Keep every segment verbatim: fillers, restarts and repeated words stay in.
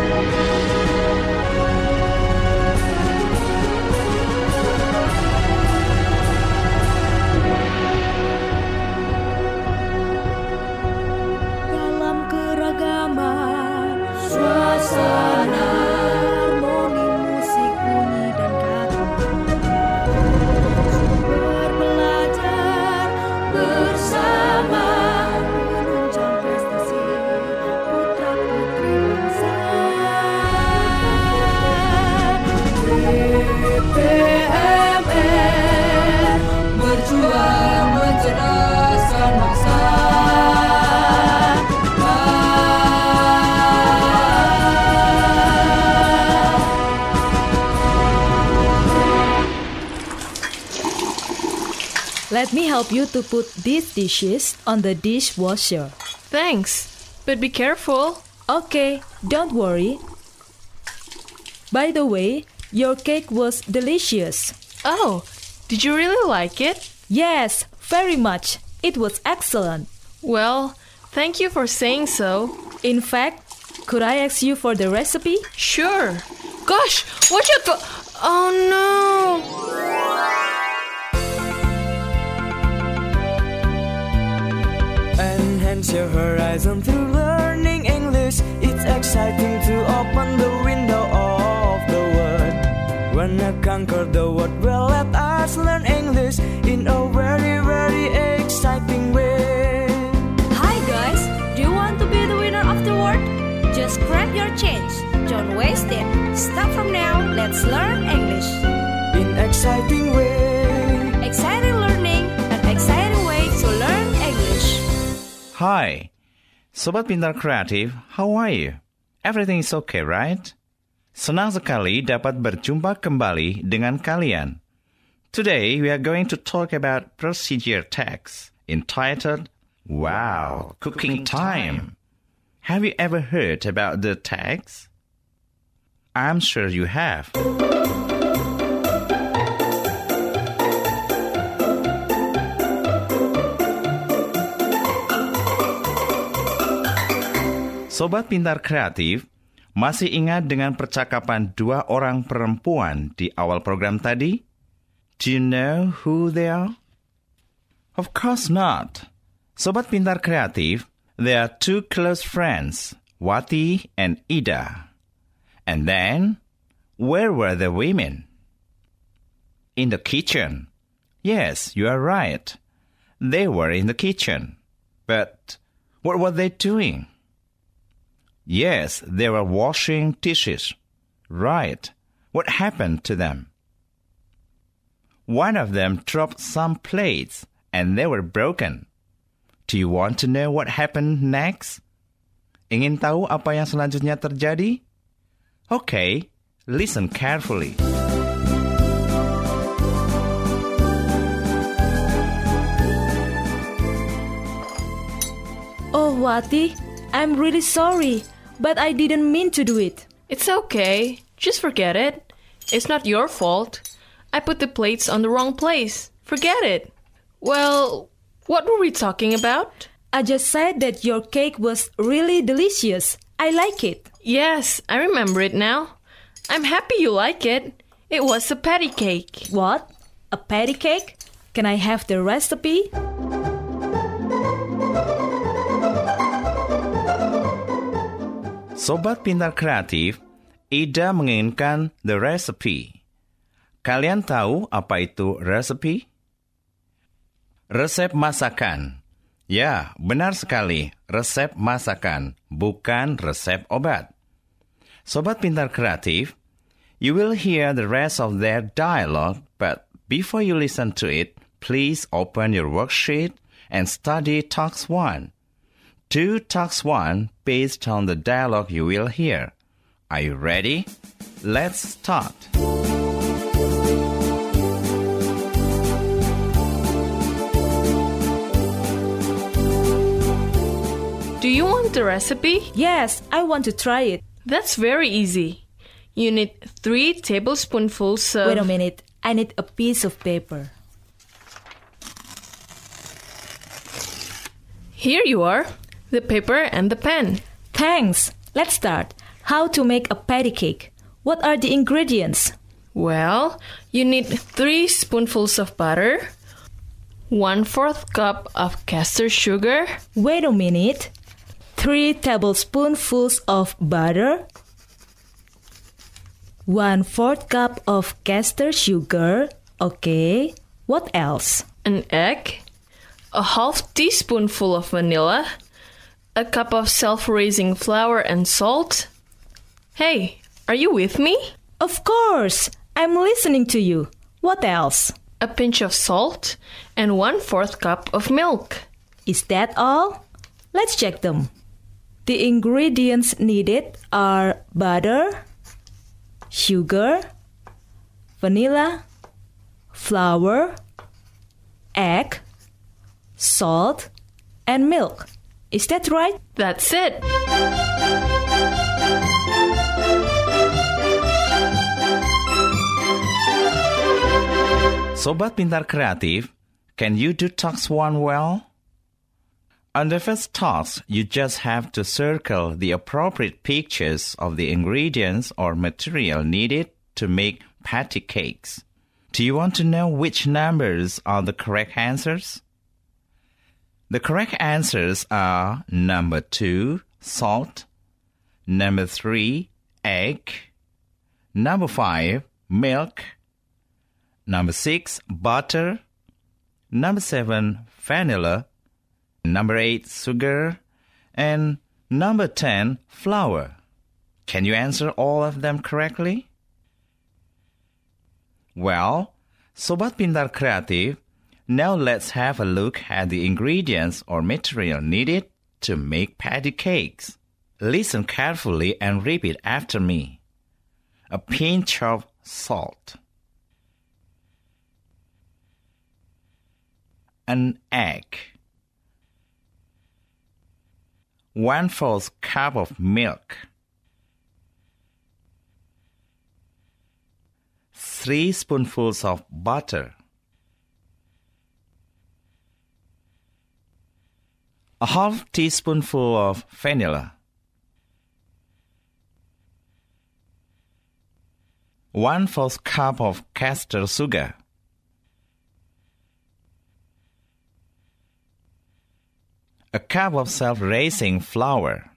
Let me help you to put these dishes on the dishwasher. Thanks, but be careful. Okay, don't worry. By the way, your cake was delicious. Oh, did you really like it? Yes, very much. It was excellent. Well, thank you for saying so. In fact, could I ask you for the recipe? Sure. Gosh, watch out for... Oh no! Enhance your horizon through learning English. It's exciting to open the window of the world. Wanna conquer the world? Well, let us learn English in a very, very exciting way. Hi guys, do you want to be the winner of the world? Just grab your change. Don't waste it. Start from now. Let's learn English in exciting way. Exciting learning, an exciting way to learn English. Hi, Sobat Pintar Kreatif, how are you? Everything is okay, right? Senang sekali dapat berjumpa kembali dengan kalian. Today, we are going to talk about procedure text entitled, Wow, Cooking Time. Have you ever heard about the text? I'm sure you have. Sobat Pintar Kreatif, masih ingat dengan percakapan dua orang perempuan di awal program tadi? Do you know who they are? Of course not. Sobat Pintar Kreatif, they are two close friends, Wati and Ida. And then, where were the women? In the kitchen. Yes, you are right. They were in the kitchen. But what were they doing? Yes, they were washing dishes. Right. What happened to them? One of them dropped some plates, and they were broken. Do you want to know what happened next? Ingin tahu apa yang selanjutnya terjadi? Okay, listen carefully. Oh, Wati, I'm really sorry, but I didn't mean to do it. It's okay. Just forget it. It's not your fault. I put the plates on the wrong place. Forget it. Well, what were we talking about? I just said that your cake was really delicious. I like it. Yes, I remember it now. I'm happy you like it. It was a patty cake. What? A patty cake? Can I have the recipe? Sobat Pintar Kreatif, Ida menginginkan the recipe. Kalian tahu apa itu recipe? Resep masakan. Ya, benar sekali. Resep masakan, bukan resep obat. Sobat Pintar Kreatif, you will hear the rest of their dialogue, but before you listen to it, please open your worksheet and study Talks one. Do Talks one based on the dialogue you will hear. Are you ready? Let's start. Do you want the recipe? Yes, I want to try it. That's very easy. You need three tablespoonfuls of... Wait a minute. I need a piece of paper. Here you are. The paper and the pen. Thanks. Let's start. How to make a patty cake? What are the ingredients? Well, you need three spoonfuls of butter, one-fourth cup of castor sugar. Wait a minute. Three tablespoonfuls of butter, one-fourth cup of castor sugar. Okay. What else? An egg, a half teaspoonful of vanilla, a cup of self-raising flour and salt. Hey, are you with me? Of course. I'm listening to you. What else? A pinch of salt and one-fourth cup of milk. Is that all? Let's check them. The ingredients needed are butter, sugar, vanilla, flour, egg, salt, and milk. Is that right? That's it. Sobat Pintar Kreatif, can you do task one well? On the first task, you just have to circle the appropriate pictures of the ingredients or material needed to make patty cakes. Do you want to know which numbers are the correct answers? The correct answers are number two, salt, number three, egg, number five, milk, number six, butter, number seven, vanilla, number eight, sugar, and number ten, flour. Can you answer all of them correctly? Well, Sobat Pintar Kreatif, now let's have a look at the ingredients or material needed to make patty cakes. Listen carefully and repeat after me. A pinch of salt, an egg, one-fourth cup of milk, three spoonfuls of butter, a half teaspoonful of vanilla, one-fourth cup of castor sugar, a cup of self-raising flour.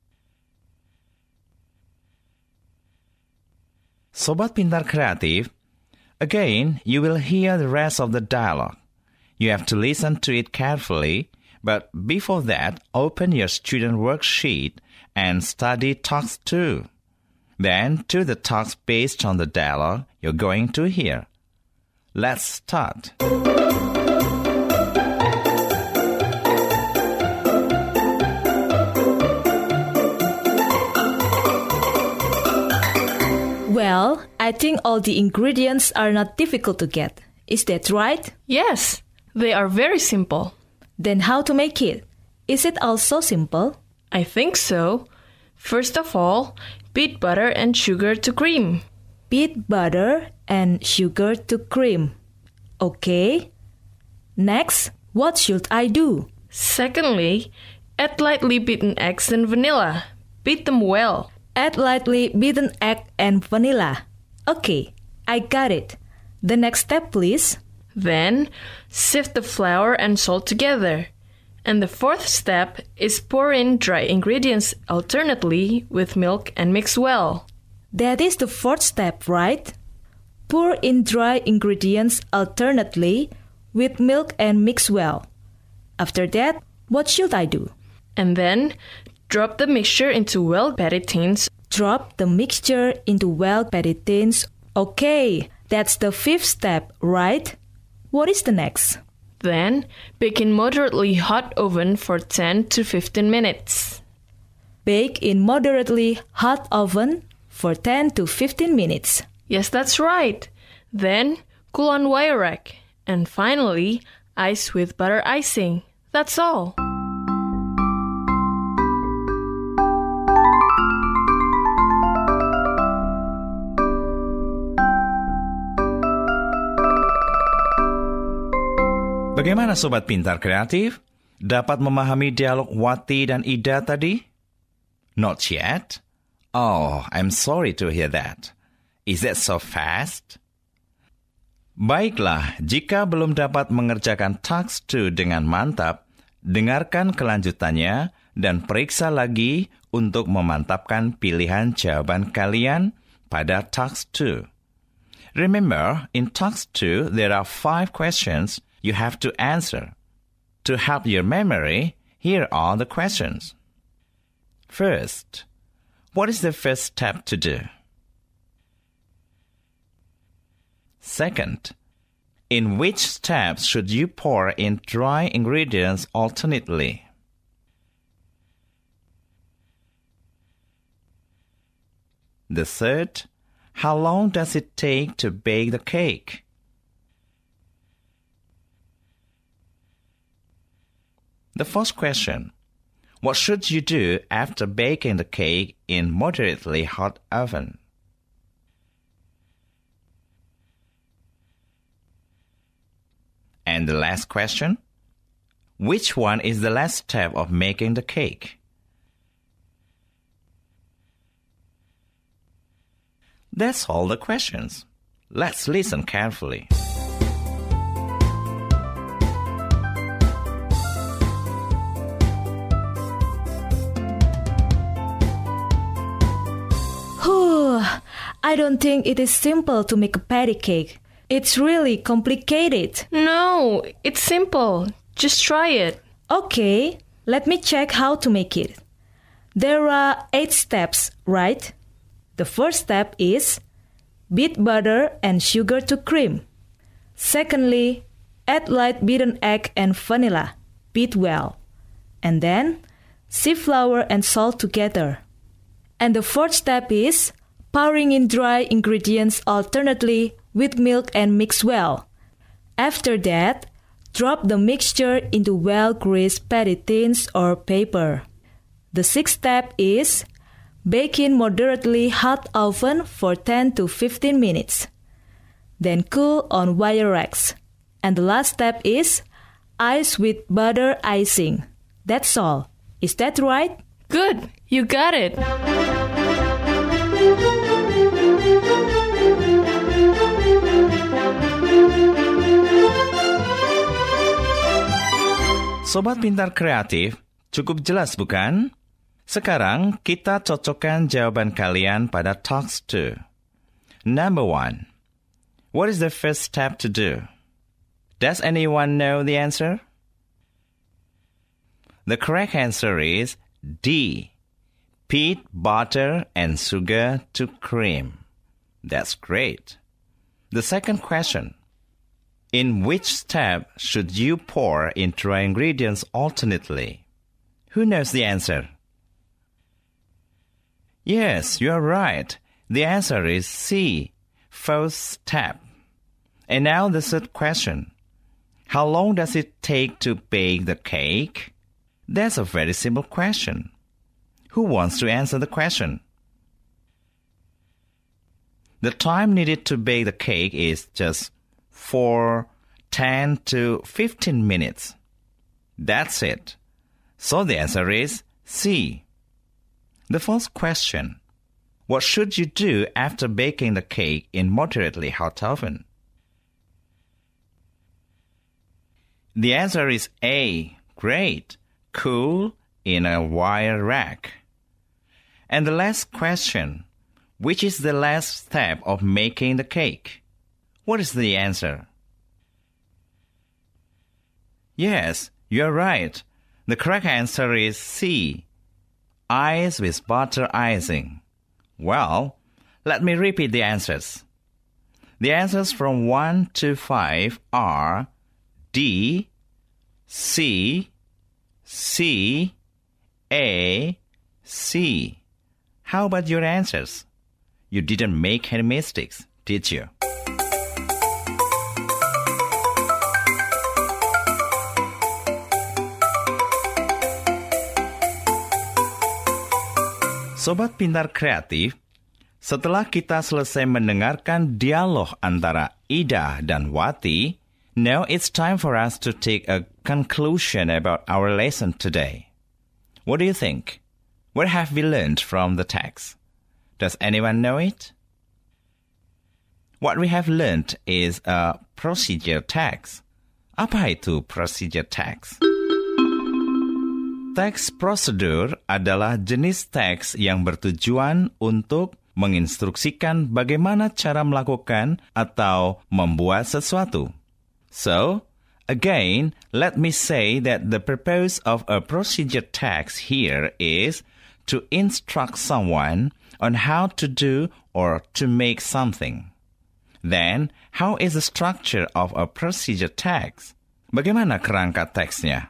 Sobat Pintar Kreatif, again, you will hear the rest of the dialogue. You have to listen to it carefully, but before that, open your student worksheet and study task two. Then, do the task based on the dialogue you're going to hear. Let's start. Well, I think all the ingredients are not difficult to get. Is that right? Yes, they are very simple. Then how to make it? Is it also simple? I think so. First of all, beat butter and sugar to cream. Beat butter and sugar to cream. Okay. Next, what should I do? Secondly, add lightly beaten eggs and vanilla. Beat them well. Add lightly beaten egg and vanilla. Okay, I got it. The next step, please. Then, sift the flour and salt together. And the fourth step is pour in dry ingredients alternately with milk and mix well. That is the fourth step, right? Pour in dry ingredients alternately with milk and mix well. After that, what should I do? And then, drop the mixture into well-patted tins. Drop the mixture into well-patted tins. Okay, that's the fifth step, right? What is the next? Then, bake in moderately hot oven for ten to fifteen minutes. Bake in moderately hot oven for ten to fifteen minutes. Yes, that's right. Then, cool on wire rack. And finally, ice with butter icing. That's all. Bagaimana Sobat Pintar Kreatif? Dapat memahami dialog Wati dan Ida tadi? Not yet? Oh, I'm sorry to hear that. Is that so fast? Baiklah, jika belum dapat mengerjakan task two dengan mantap, dengarkan kelanjutannya dan periksa lagi untuk memantapkan pilihan jawaban kalian pada task two. Remember, in task two, there are five questions you have to answer. To help your memory, here are the questions. First, what is the first step to do? Second, in which steps should you pour in dry ingredients alternately? The third, how long does it take to bake the cake? The first question, what should you do after baking the cake in moderately hot oven? And the last question, which one is the last step of making the cake? That's all the questions. Let's listen carefully. Whew, I don't think it is simple to make a patty cake. It's really complicated. No, it's simple. Just try it. Okay, let me check how to make it. There are eight steps, right? The first step is beat butter and sugar to cream. Secondly, add light beaten egg and vanilla. Beat well. And then, sieve flour and salt together. And the fourth step is pouring in dry ingredients alternately with milk and mix well. After that, drop the mixture into well-greased patty tins or paper. The sixth step is bake in moderately hot oven for ten to fifteen minutes. Then cool on wire racks. And the last step is ice with butter icing. That's all. Is that right? Good, you got it. Sobat Pintar Kreatif, cukup jelas bukan? Sekarang kita cocokkan jawaban kalian pada task two. Number one. What is the first step to do? Does anyone know the answer? The correct answer is D. Beat butter and sugar to cream. That's great. The second question. In which step should you pour in dry ingredients alternately? Who knows the answer? Yes, you are right. The answer is C. Fourth step. And now the third question. How long does it take to bake the cake? That's a very simple question. Who wants to answer the question? The time needed to bake the cake is just for ten to fifteen minutes. That's it. So the answer is C. The first question. What should you do after baking the cake in moderately hot oven? The answer is A. Great. Cool in a wire rack. And the last question. Which is the last step of making the cake? What is the answer? Yes, you're right. The correct answer is C. Ice with butter icing. Well, let me repeat the answers. The answers from one to five are D, C, C, A, C. How about your answers? You didn't make any mistakes, did you? Sobat Pintar Kreatif, setelah kita selesai mendengarkan dialog antara Ida dan Wati, now it's time for us to take a conclusion about our lesson today. What do you think? What have we learned from the text? Does anyone know it? What we have learned is a procedure text. Apa itu procedure text? Teks prosedur adalah jenis teks yang bertujuan untuk menginstruksikan bagaimana cara melakukan atau membuat sesuatu. So, again, let me say that the purpose of a procedure text here is to instruct someone on how to do or to make something. Then, how is the structure of a procedure text? Bagaimana kerangka teksnya?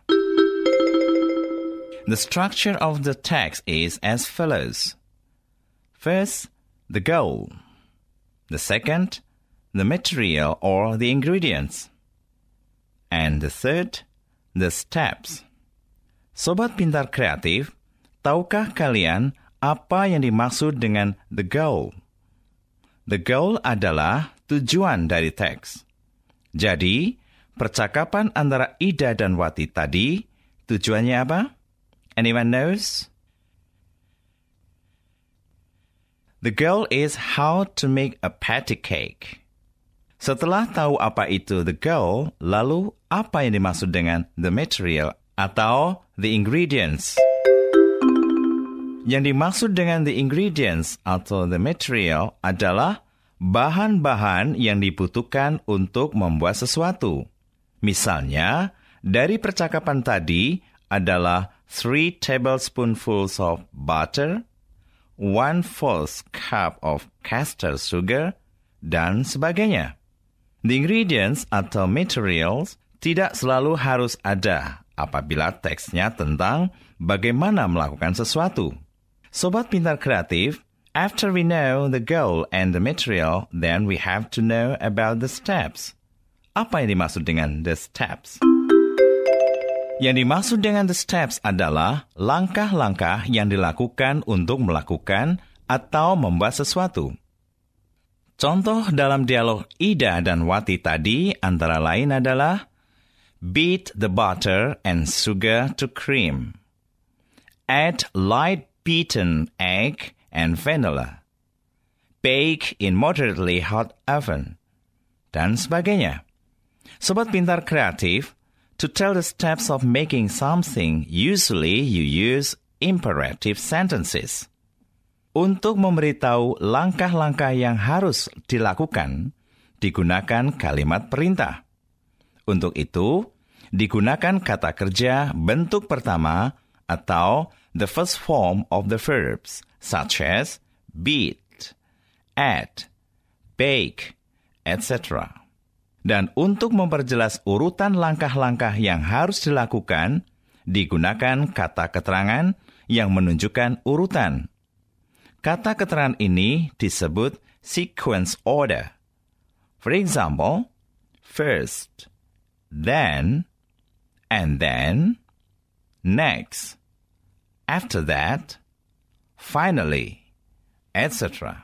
The structure of the text is as follows. First, the goal. The second, the material or the ingredients. And the third, the steps. Sobat Pintar Kreatif, tahukah kalian apa yang dimaksud dengan the goal? The goal adalah tujuan dari teks. Jadi, percakapan antara Ida dan Wati tadi, tujuannya apa? Anyone knows? The goal is how to make a patty cake. Setelah tahu apa itu the goal, lalu apa yang dimaksud dengan the material atau the ingredients? Yang dimaksud dengan the ingredients atau the material adalah bahan-bahan yang dibutuhkan untuk membuat sesuatu. Misalnya, dari percakapan tadi adalah three tablespoonfuls of butter, one fourth cup of castor sugar, dan sebagainya. The ingredients atau materials tidak selalu harus ada apabila teksnya tentang bagaimana melakukan sesuatu. Sobat Pintar Kreatif, after we know the goal and the material, then we have to know about the steps. Apa yang dimaksud dengan the steps? Yang dimaksud dengan the steps adalah langkah-langkah yang dilakukan untuk melakukan atau membuat sesuatu. Contoh dalam dialog Ida dan Wati tadi antara lain adalah beat the butter and sugar to cream. Add light beaten egg and vanilla. Bake in moderately hot oven. Dan sebagainya. Sobat Pintar Kreatif, to tell the steps of making something, usually you use imperative sentences. Untuk memberitahu langkah-langkah yang harus dilakukan, digunakan kalimat perintah. Untuk itu, digunakan kata kerja bentuk pertama atau the first form of the verbs, such as beat, add, bake, et cetera. Dan untuk memperjelas urutan langkah-langkah yang harus dilakukan, digunakan kata keterangan yang menunjukkan urutan. Kata keterangan ini disebut sequence order. For example, first, then, and then, next, after that, finally, et cetera.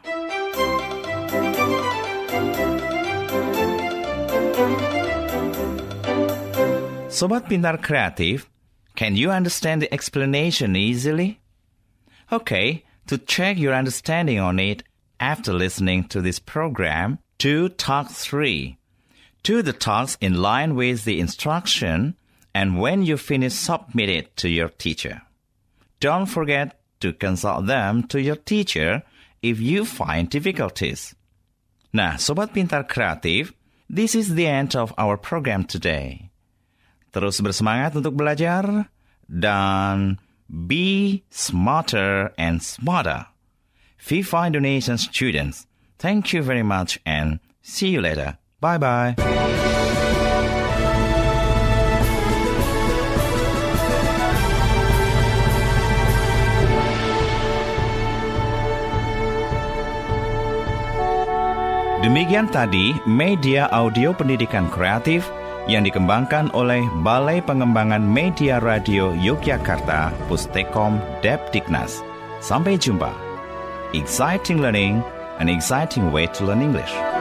Sobat Pintar Kreatif, can you understand the explanation easily? Okay, to check your understanding on it after listening to this program, do Talk three. Do the talks in line with the instruction, and when you finish, submit it to your teacher. Don't forget to consult them to your teacher if you find difficulties. Nah, Sobat Pintar Kreatif, this is the end of our program today. Terus bersemangat untuk belajar dan be smarter and smarter. Viva Indonesian students, thank you very much and see you later. Bye-bye. Demikian tadi media audio pendidikan kreatif yang dikembangkan oleh Balai Pengembangan Media Radio Yogyakarta, Pustekom Depdiknas. Sampai jumpa. Exciting learning, an exciting way to learn English.